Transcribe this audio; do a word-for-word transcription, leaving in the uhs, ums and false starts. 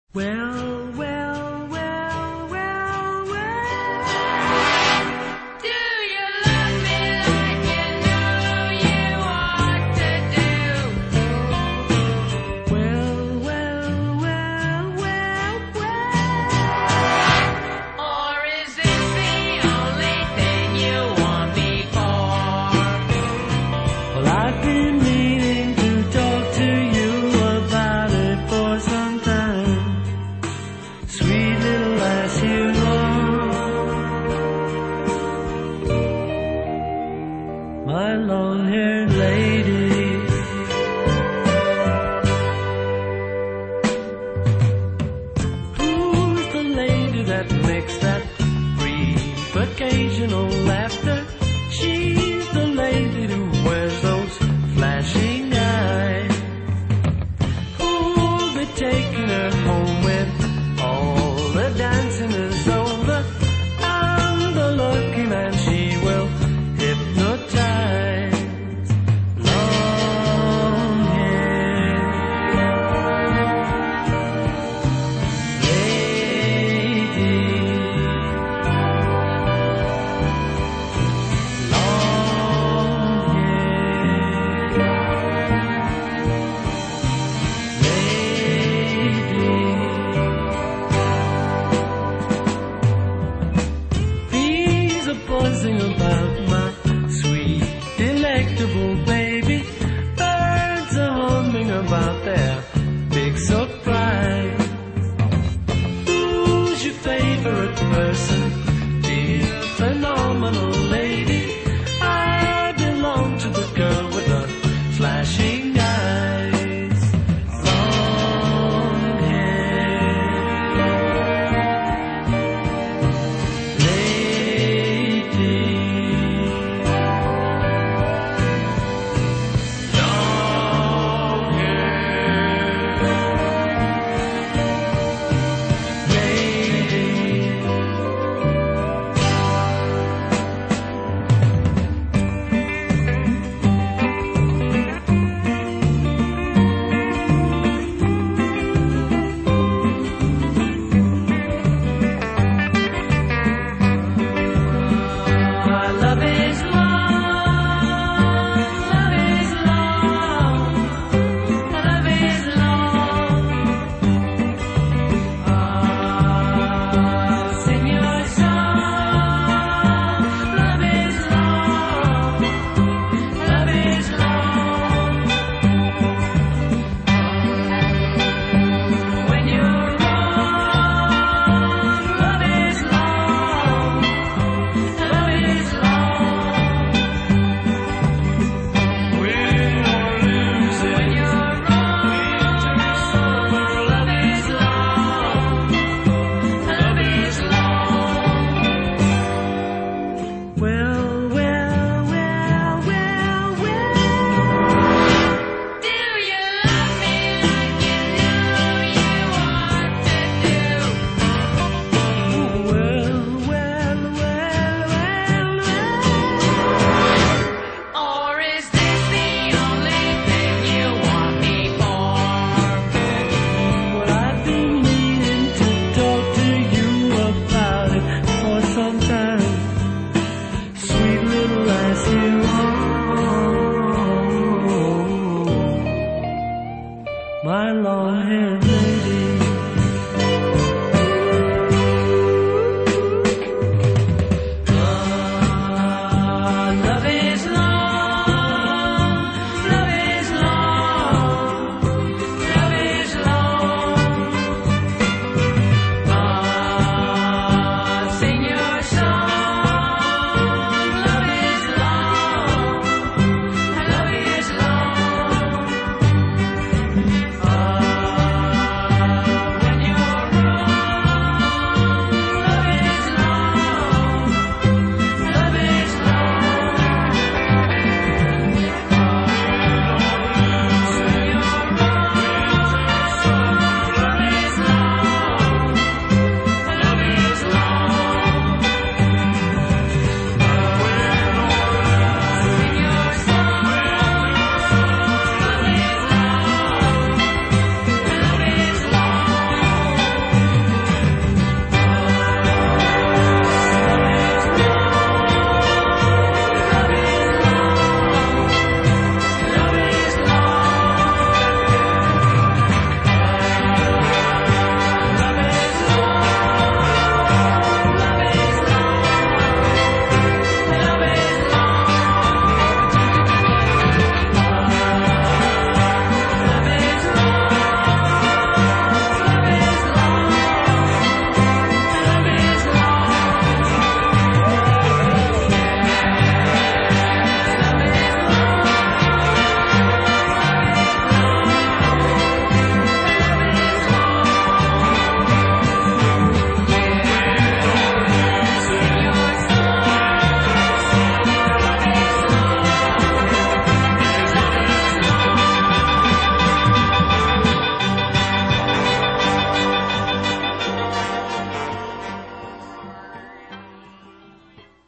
Well, well, well, well, well. Do you love me like you know you ought to do? Well, well, well, well, well. Or is this the only thing you want me for? Well, I've been meaning to talk to you about it for some time. Sweet little lass, you know, my long-haired lady. Who's the lady that makes that brief occasional laughter? She's the lady who wears those flashing eyes. Who'll be taking her home